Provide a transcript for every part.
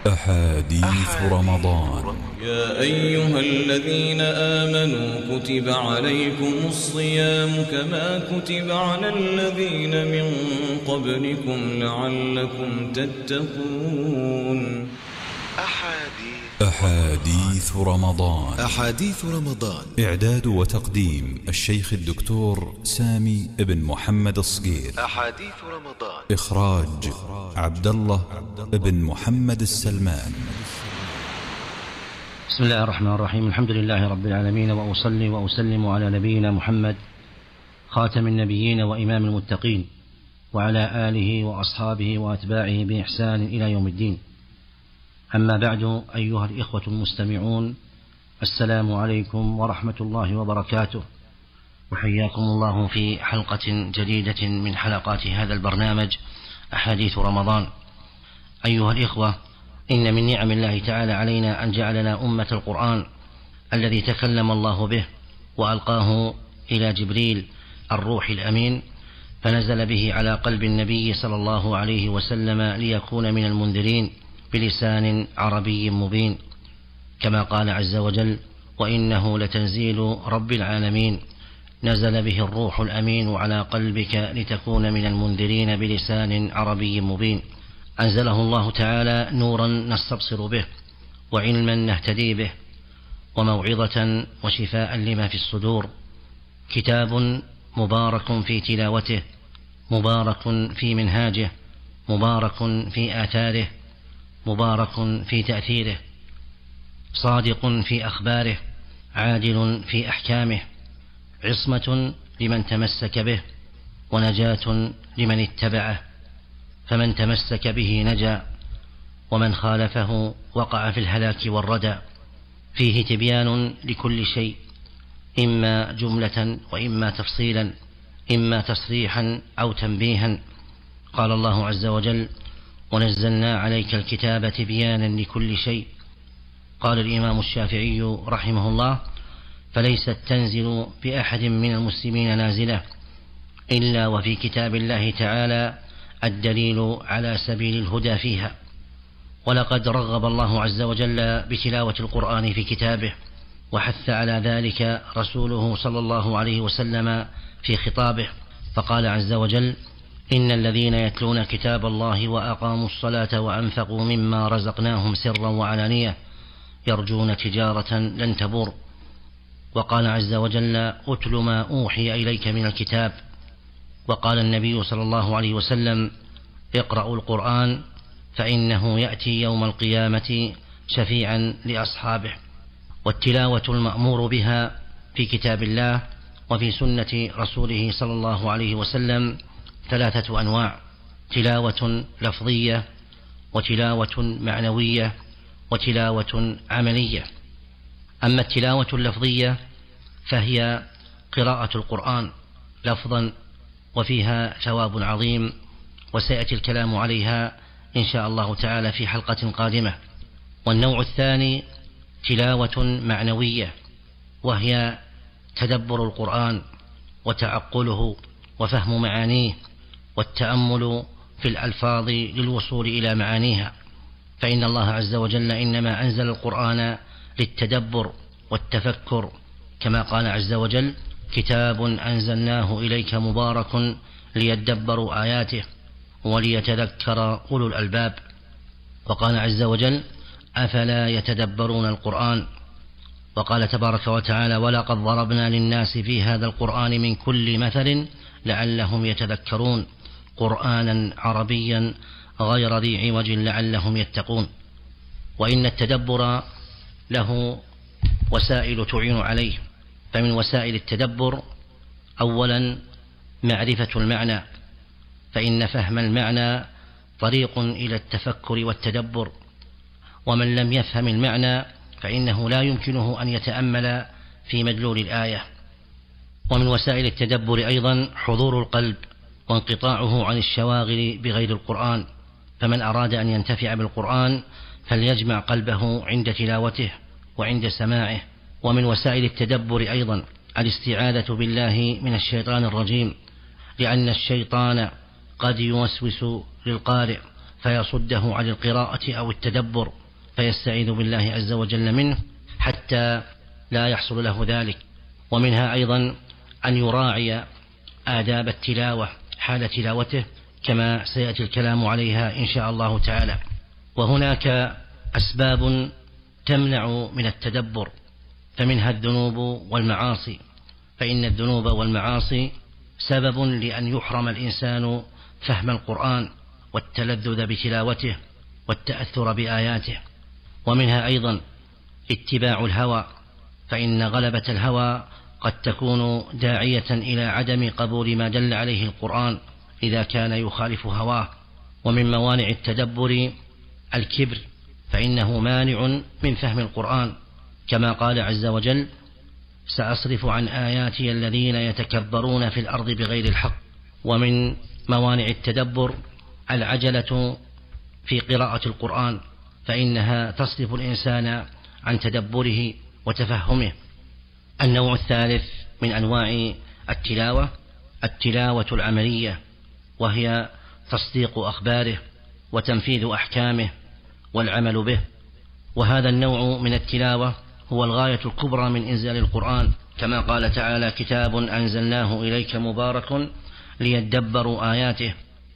أحاديث رمضان. يا أيها الذين آمنوا كتب عليكم الصيام كما كتب على الذين من قبلكم لعلكم تتقون. أحاديث رمضان. أحاديث رمضان. إعداد وتقديم الشيخ الدكتور سامي بن محمد الصقير. أحاديث رمضان. إخراج عبد الله بن محمد السلمان. بسم الله الرحمن الرحيم. الحمد لله رب العالمين، وأصلي وأسلم على نبينا محمد خاتم النبيين وإمام المتقين، وعلى آله وأصحابه وأتباعه بإحسان إلى يوم الدين. أما بعد، أيها الإخوة المستمعون، السلام عليكم ورحمة الله وبركاته، وحياكم الله في حلقة جديدة من حلقات هذا البرنامج أحاديث رمضان. أيها الإخوة، إن من نعم الله تعالى علينا أن جعلنا أمة القرآن الذي تكلم الله به وألقاه إلى جبريل الروح الأمين، فنزل به على قلب النبي صلى الله عليه وسلم ليكون من المنذرين بلسان عربي مبين، كما قال عز وجل: وإنه لتنزيل رب العالمين نزل به الروح الأمين على قلبك لتكون من المنذرين بلسان عربي مبين. أنزله الله تعالى نورا نستبصر به، وعلما نهتدي به، وموعظة وشفاء لما في الصدور. كتاب مبارك في تلاوته، مبارك في منهاجه، مبارك في آثاره، مبارك في تأثيره، صادق في أخباره، عادل في أحكامه، عصمة لمن تمسك به، ونجاة لمن اتبعه، فمن تمسك به نجا، ومن خالفه وقع في الهلاك والردى. فيه تبيان لكل شيء، إما جملة وإما تفصيلا، إما تصريحا أو تنبيها. قال الله عز وجل: ونزلنا عليك الكتاب تبيانا لكل شيء. قال الإمام الشافعي رحمه الله: فليست تنزل بأحد من المسلمين نازلة إلا وفي كتاب الله تعالى الدليل على سبيل الهدى فيها. ولقد رغب الله عز وجل بتلاوة القرآن في كتابه، وحث على ذلك رسوله صلى الله عليه وسلم في خطابه، فقال عز وجل: إن الذين يتلون كتاب الله وأقاموا الصلاة وأنفقوا مما رزقناهم سرا وعلانية يرجون تجارة لن تبور. وقال عز وجل: أتل ما أوحي إليك من الكتاب. وقال النبي صلى الله عليه وسلم: اقرأوا القرآن فإنه يأتي يوم القيامة شفيعا لأصحابه. والتلاوة المأمور بها في كتاب الله وفي سنة رسوله صلى الله عليه وسلم 3 أنواع: تلاوة لفظية، وتلاوة معنوية، وتلاوة عملية. أما التلاوة اللفظية فهي قراءة القرآن لفظا، وفيها ثواب عظيم، وسيأتي الكلام عليها إن شاء الله تعالى في حلقة قادمة. والنوع الثاني تلاوة معنوية، وهي تدبر القرآن وتعقله وفهم معانيه، والتأمل في الألفاظ للوصول إلى معانيها، فإن الله عز وجل إنما أنزل القرآن للتدبر والتفكر، كما قال عز وجل: كتاب أنزلناه إليك مبارك ليدبروا آياته وليتذكر أولو الألباب. وقال عز وجل: أفلا يتدبرون القرآن. وقال تبارك وتعالى: ولقد ضربنا للناس في هذا القرآن من كل مثل لعلهم يتذكرون، قرآنا عربيا غير ذي عوج لعلهم يتقون. وإن التدبر له وسائل تعين عليه، فمن وسائل التدبر أولا معرفة المعنى، فإن فهم المعنى طريق إلى التفكر والتدبر، ومن لم يفهم المعنى فإنه لا يمكنه أن يتأمل في مدلول الآية. ومن وسائل التدبر أيضا حضور القلب وانقطاعه عن الشواغل بغير القرآن، فمن أراد أن ينتفع بالقرآن فليجمع قلبه عند تلاوته وعند سماعه. ومن وسائل التدبر أيضا الاستعاذة بالله من الشيطان الرجيم، لأن الشيطان قد يوسوس للقارئ فيصده عن القراءة أو التدبر، فيستعيذ بالله عز وجل منه حتى لا يحصل له ذلك. ومنها أيضا أن يراعي آداب التلاوة حال تلاوته كما سيأتي الكلام عليها إن شاء الله تعالى. وهناك أسباب تمنع من التدبر، فمنها الذنوب والمعاصي، فإن الذنوب والمعاصي سبب لأن يحرم الإنسان فهم القرآن والتلذذ بتلاوته والتأثر بآياته. ومنها أيضا اتباع الهوى، فإن غلبة الهوى قد تكون داعية إلى عدم قبول ما دل عليه القرآن إذا كان يخالف هواه. ومن موانع التدبر الكبر، فإنه مانع من فهم القرآن، كما قال عز وجل: سأصرف عن آياتي الذين يتكبرون في الأرض بغير الحق. ومن موانع التدبر العجلة في قراءة القرآن، فإنها تصرف الإنسان عن تدبره وتفهمه. النوع الثالث من أنواع التلاوة العملية، وهي تصديق أخباره وتنفيذ أحكامه والعمل به. وهذا النوع من التلاوة هو الغاية الكبرى من إنزال القرآن، كما قال تعالى: كتاب أنزلناه إليك مبارك ليدبروا آياته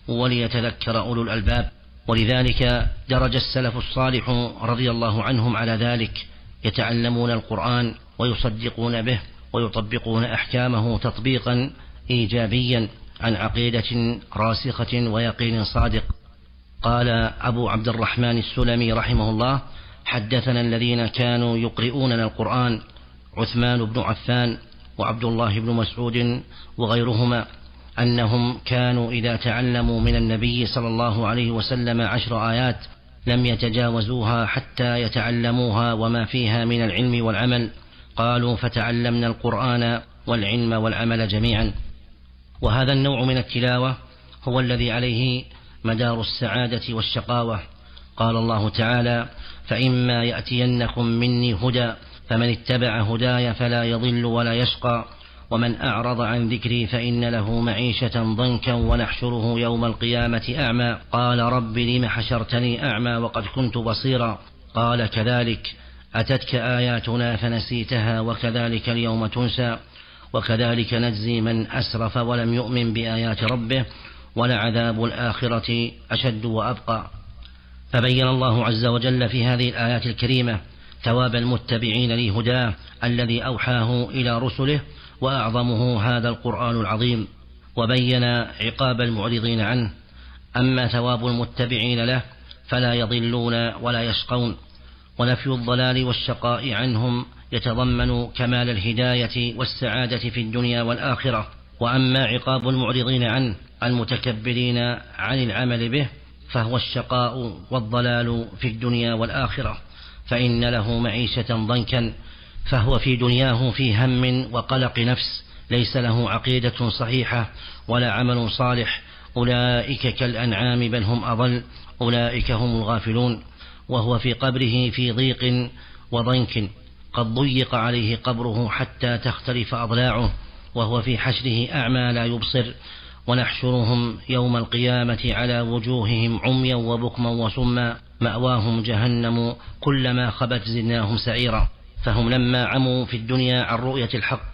وليتذكر أولو الألباب. ولذلك درج السلف الصالح رضي الله عنهم على ذلك، يتعلمون القرآن ويصدقون به ويطبقون أحكامه تطبيقا إيجابيا عن عقيدة راسخة ويقين صادق. قال أبو عبد الرحمن السلمي رحمه الله: حدثنا الذين كانوا يقرؤوننا القرآن عثمان بن عفان وعبد الله بن مسعود وغيرهما، أنهم كانوا إذا تعلموا من النبي صلى الله عليه وسلم 10 آيات لم يتجاوزوها حتى يتعلموها وما فيها من العلم والعمل. قالوا: فتعلمنا القرآن والعلم والعمل جميعا. وهذا النوع من التلاوة هو الذي عليه مدار السعادة والشقاوة. قال الله تعالى: فإما يأتينكم مني هدى فمن اتبع هداي فلا يضل ولا يشقى ومن أعرض عن ذكري فإن له معيشة ضنكا ونحشره يوم القيامة أعمى قال رب لم حشرتني أعمى وقد كنت بصيرا قال كذلك أتتك آياتنا فنسيتها وكذلك اليوم تنسى وكذلك نجزي من أسرف ولم يؤمن بآيات ربه ولعذاب الآخرة أشد وأبقى. فبين الله عز وجل في هذه الآيات الكريمة ثواب المتبعين لهداه الذي أوحاه إلى رسله وأعظمه هذا القرآن العظيم، وبين عقاب المعرضين عنه. أما ثواب المتبعين له فلا يضلون ولا يشقون، ونفي الضلال والشقاء عنهم يتضمن كمال الهداية والسعادة في الدنيا والآخرة. وأما عقاب المعرضين عنه المتكبرين عن العمل به فهو الشقاء والضلال في الدنيا والآخرة، فإن له معيشة ضنكا، فهو في دنياه في هم وقلق نفس، ليس له عقيدة صحيحة ولا عمل صالح. أولئك كالأنعام بل هم أضل، أولئك هم الغافلون. وهو في قبره في ضيق وضنك، قد ضيق عليه قبره حتى تختلف أضلاعه، وهو في حشره أعمى لا يبصر. ونحشرهم يوم القيامة على وجوههم عميا وبكما وصما مأواهم جهنم كلما خبت زدناهم سعيرا. فهم لما عموا في الدنيا عن رؤية الحق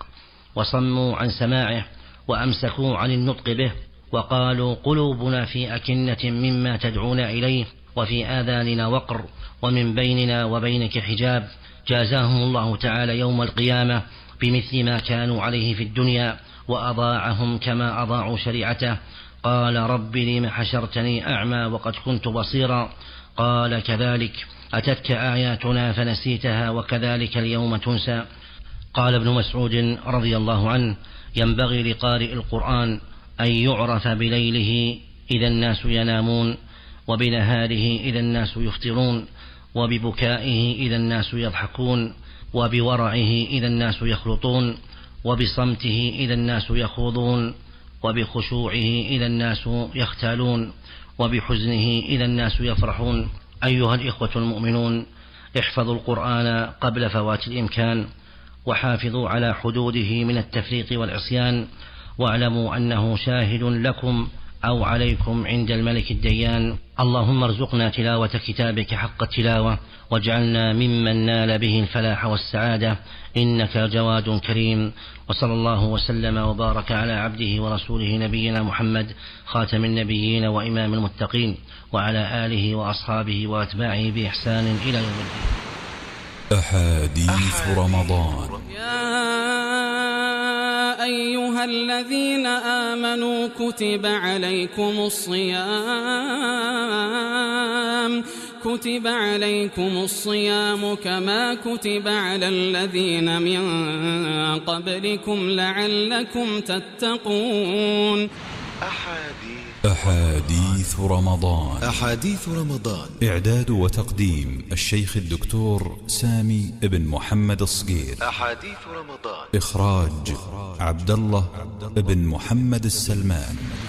وصموا عن سماعه وأمسكوا عن النطق به وقالوا قلوبنا في أكنة مما تدعونا إليه وفي آذاننا وقر ومن بيننا وبينك حجاب، جازاهم الله تعالى يوم القيامة بمثل ما كانوا عليه في الدنيا وأضاعهم كما أضاعوا شريعته. قال رب لم حشرتني أعمى وقد كنت بصيرا قال كذلك أتتك آياتنا فنسيتها وكذلك اليوم تنسى. قال ابن مسعود رضي الله عنه ينبغي لقارئ القرآن أن يعرف بليله إذا الناس ينامون، وبنهاره إذا الناس يفطرون، وببكائه إذا الناس يضحكون، وبورعه إذا الناس يخلطون، وبصمته إذا الناس يخوضون، وبخشوعه إذا الناس يختالون، وبحزنه إذا الناس يفرحون. أيها الإخوة المؤمنون، احفظوا القرآن قبل فوات الإمكان، وحافظوا على حدوده من التفريط والعصيان، واعلموا أنه شاهد لكم أو عليكم عند الملك الديان. اللهم ارزقنا تلاوة كتابك حق التلاوة، واجعلنا ممن نال به الفلاح والسعادة، إنك جواد كريم. وصلى الله وسلم وبارك على عبده ورسوله نبينا محمد خاتم النبيين وإمام المتقين، وعلى آله وأصحابه وأتباعه بإحسان إلى يوم الدين. أحاديث رمضان. يا أيها الذين آمنوا كتب عليكم الصيام كما كتب على الذين من قبلكم لعلكم تتقون. أحاديث رمضان. أحاديث رمضان. إعداد وتقديم الشيخ الدكتور سامي بن محمد الصقير. أحاديث رمضان. إخراج عبد الله بن محمد السلمان.